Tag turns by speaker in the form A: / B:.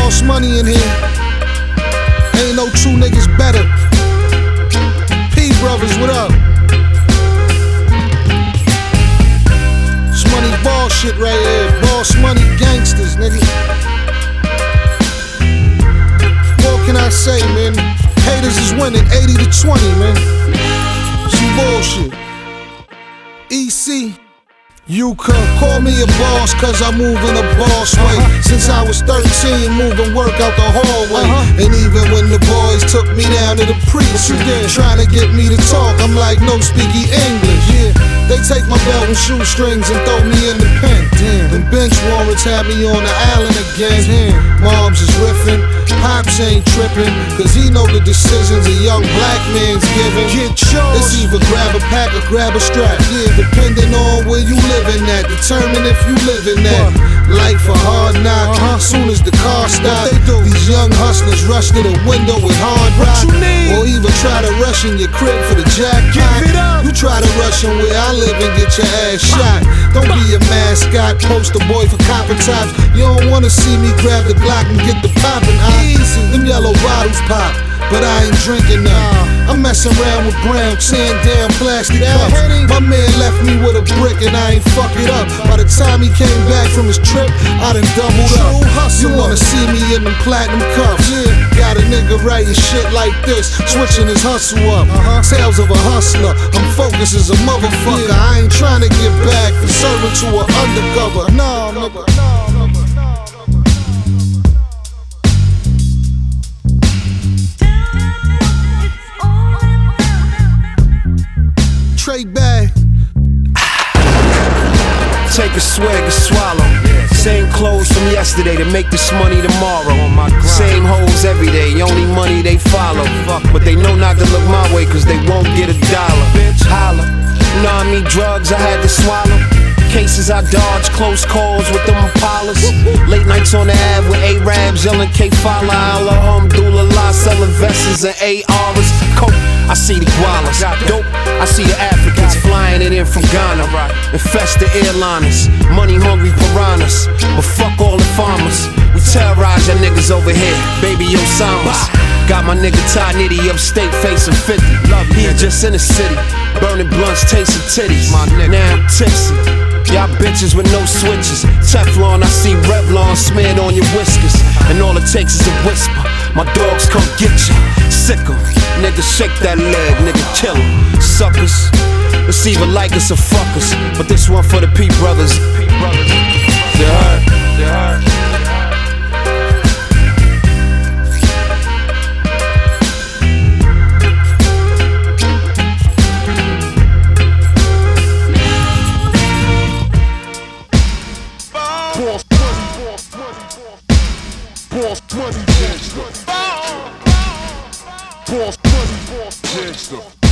A: Boss Money in here. Ain't no two niggas better. P Brothers, what up? It's money ball shit right here. Boss Money gangsters, nigga. What can I say, man? Haters is winning 80 to 20, man. Some bullshit. EC. You could call me a boss cause I move in a boss way. Since I was 13, moving work out the hallway. And even when the boys took me down to the precinct, trying to get me to talk, I'm like, no speaky English. Yeah, they take my belt and shoestrings and throw me in the pen. Them bench warrants had me on the island again. Moms is riffing, Pops ain't tripping, cause he know the decisions a young black man's giving. It's either grab a pack or grab a strap. Yeah, depending on where you living at, determine if you living that life a hard knock. Soon as the car stop, these young hustlers rush to the window with hard rock, or even try to rush in your crib for the jackpot. You try to rush in where I live and get your ass shot. Don't be a mascot, poster boy for copper tops. You don't wanna see me grab the Glock and get the poppin' easy. Them yellow bottles pop, but I ain't drinking none. I'm messing around with brown, tearing down plastic cups. My man left me with a brick and I ain't fuck it up. By the time he came back from his trip, I done doubled up. You wanna see me in them platinum cuffs? Got a nigga writing shit like this, switching his hustle up. Tales of a hustler, I'm focused as a motherfucker. I ain't trying to get back for serving to an undercover. No, nigga. Trade bag.
B: Take a swig and swallow. Same clothes from yesterday to make this money tomorrow. Same hoes every day, only money they follow. But they know not to look my way cause they won't get $1. Bitch, holla. You know how many drugs I had to swallow? Cases I dodged, close calls with them Impalas. Late nights on the Ave with Arabs yelling K-Fala, alhamdulillah, selling vests and ARs. Coke, I see the gualas. Dope, I see the Africans flying it in from Ghana. Infest the airliners, money hungry piranhas. But fuck all the farmers, we terrorize your niggas over here, baby Osama's. Got my nigga Ty Nitty upstate facing 50. He just in the city, burning blunts, tasting titties. Now I'm tipsy. Y'all bitches with no switches. Teflon, I see Revlon smeared on your whiskers. And all it takes is a whisper. My dogs come get ya. Sick 'em. Nigga, shake that leg, nigga, kill 'em. Suckers. It's either like us or fuck us. But this one for the P Brothers. They hurt. They hurt.
C: Boss Money gangster. Boss Money gangster.